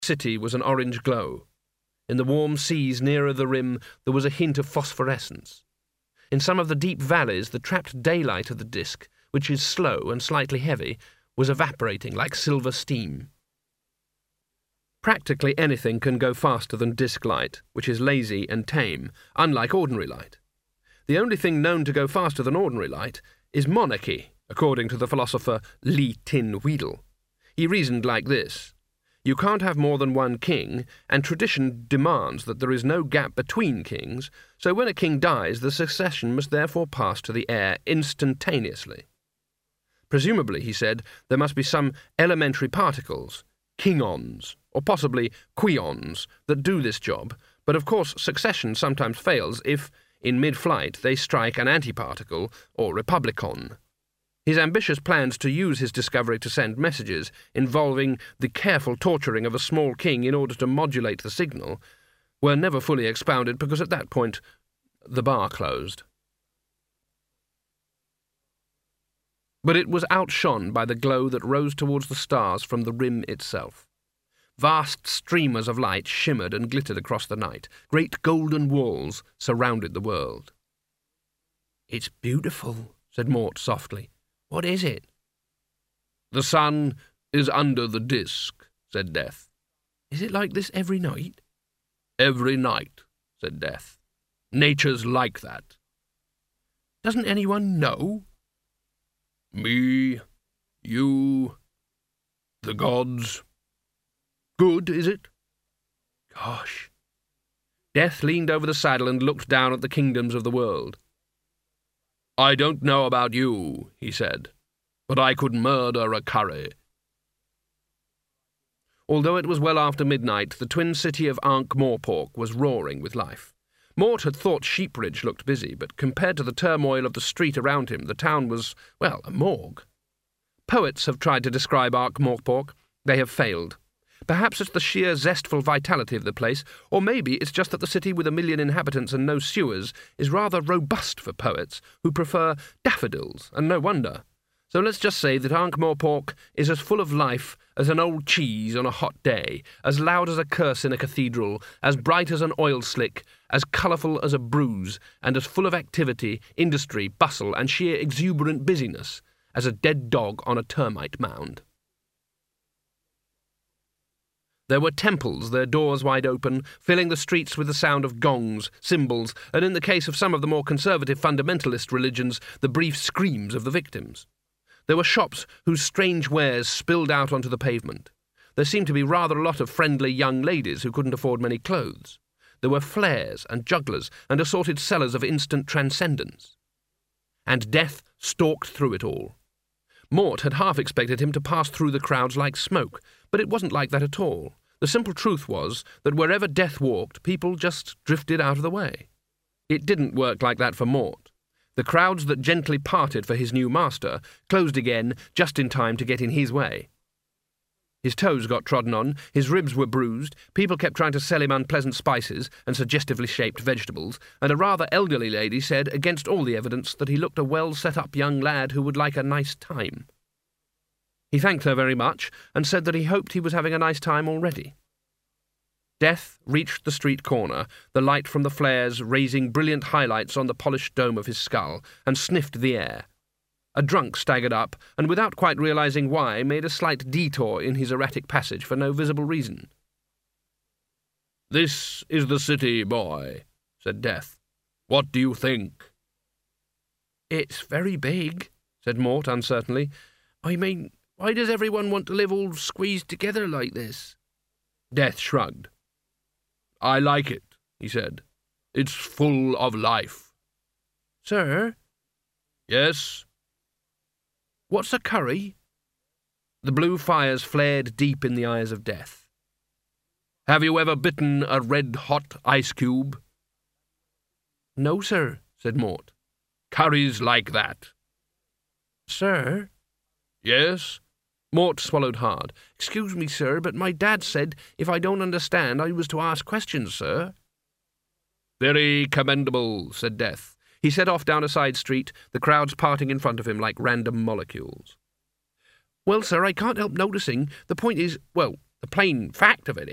city was an orange glow. In the warm seas nearer the rim there was a hint of phosphorescence. In some of the deep valleys the trapped daylight of the disk, which is slow and slightly heavy, was evaporating like silver steam. Practically anything can go faster than disk light, which is lazy and tame, unlike ordinary light. The only thing known to go faster than ordinary light is monarchy, according to the philosopher Lee Tin Wheedle. He reasoned like this: you can't have more than one king, and tradition demands that there is no gap between kings, so when a king dies, the succession must therefore pass to the heir instantaneously. Presumably, he said, there must be some elementary particles, kingons, or possibly quions, that do this job, but of course succession sometimes fails if, in mid-flight, they strike an antiparticle, or republicon. His ambitious plans to use his discovery to send messages, involving the careful torturing of a small king in order to modulate the signal, were never fully expounded because at that point the bar closed. But it was outshone by the glow that rose towards the stars from the rim itself. Vast streamers of light shimmered and glittered across the night. Great golden walls surrounded the world. "It's beautiful," said Mort softly. "What is it?" "The sun is under the disk," said Death. "Is it like this every night?" "Every night," said Death. "Nature's like that." "Doesn't anyone know?" "Me, you, the gods. Good, is it?" "Gosh." Death leaned over the saddle and looked down at the kingdoms of the world. "I don't know about you," he said, "but I could murder a curry." Although it was well after midnight, the twin city of Ankh-Morpork was roaring with life. Mort had thought Sheepridge looked busy, but compared to the turmoil of the street around him, the town was, well, a morgue. Poets have tried to describe Ankh-Morpork. They have failed. Perhaps it's the sheer zestful vitality of the place, or maybe it's just that the city with 1 million inhabitants and no sewers is rather robust for poets, who prefer daffodils, and no wonder. So let's just say that Ankh-Morpork is as full of life as an old cheese on a hot day, as loud as a curse in a cathedral, as bright as an oil slick, as colourful as a bruise, and as full of activity, industry, bustle, and sheer exuberant busyness as a dead dog on a termite mound. There were temples, their doors wide open, filling the streets with the sound of gongs, cymbals, and in the case of some of the more conservative fundamentalist religions, the brief screams of the victims. There were shops whose strange wares spilled out onto the pavement. There seemed to be rather a lot of friendly young ladies who couldn't afford many clothes. There were flares and jugglers and assorted sellers of instant transcendence. And Death stalked through it all. Mort had half expected him to pass through the crowds like smoke, but it wasn't like that at all. The simple truth was that wherever Death walked, people just drifted out of the way. It didn't work like that for Mort. The crowds that gently parted for his new master closed again just in time to get in his way. His toes got trodden on, his ribs were bruised, people kept trying to sell him unpleasant spices and suggestively shaped vegetables, and a rather elderly lady said, against all the evidence, that he looked a well-set-up young lad who would like a nice time. He thanked her very much, and said that he hoped he was having a nice time already. Death reached the street corner, the light from the flares raising brilliant highlights on the polished dome of his skull, and sniffed the air. A drunk staggered up, and without quite realizing why, made a slight detour in his erratic passage for no visible reason. "This is the city, boy," said Death. "What do you think?" "It's very big," said Mort uncertainly. "I mean, why does everyone want to live all squeezed together like this?" Death shrugged. "I like it," he said. "It's full of life." "Sir?" "Yes?" "What's a curry?" The blue fires flared deep in the eyes of Death. "Have you ever bitten a red-hot ice cube?" "No, sir," said Mort. "Curry's like that." "Sir?" "Yes?" Mort swallowed hard. "Excuse me, sir, but my dad said if I don't understand I was to ask questions, sir." "Very commendable," said Death. He set off down a side street, the crowds parting in front of him like random molecules. "Well, sir, I can't help noticing. The point is, well, the plain fact of it